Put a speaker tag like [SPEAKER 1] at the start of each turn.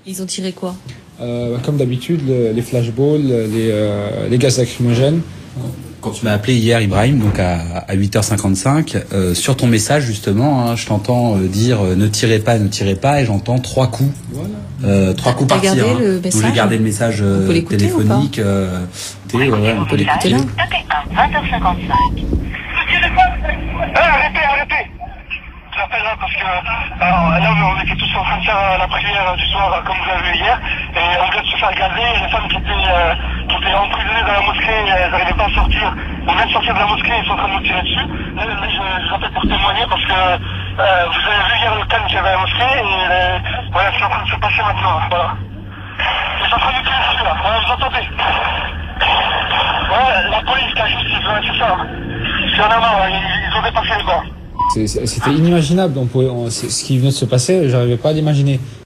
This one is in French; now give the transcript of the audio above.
[SPEAKER 1] Ils ont tiré quoi?
[SPEAKER 2] Comme d'habitude, les flashballs, les gaz lacrymogènes.
[SPEAKER 3] Quand tu m'as appelé hier, Ibrahim, donc à 8h55, sur ton message justement, hein, je t'entends dire ne tirez pas, et j'entends 3 coups. Voilà. 3 coups par tir. Donc j'ai gardé le message téléphonique.
[SPEAKER 1] On peut l'écouter là.
[SPEAKER 4] 20h55. Arrêtez. J'appelle là parce que là on était tous en train de faire la prière du soir comme vous l'avez vu hier et on vient de se faire gazer. Les femmes qui étaient emprisonnées dans la mosquée, elles n'arrivaient pas à sortir. On vient de sortir de la mosquée, ils sont en train de nous tirer dessus. Là j'appelle pour témoigner parce que vous avez vu hier le calme qu'il y avait à la mosquée et voilà, c'est en train de se passer maintenant. Voilà. Ils sont en train de nous tirer dessus là. Voilà, vous entendez? Ouais, la police, la justice, ouais, c'est ça. Il y en a marre, ils ont dépassé les bords.
[SPEAKER 2] C'était inimaginable, ce qui venait de se passer, j'arrivais pas à l'imaginer.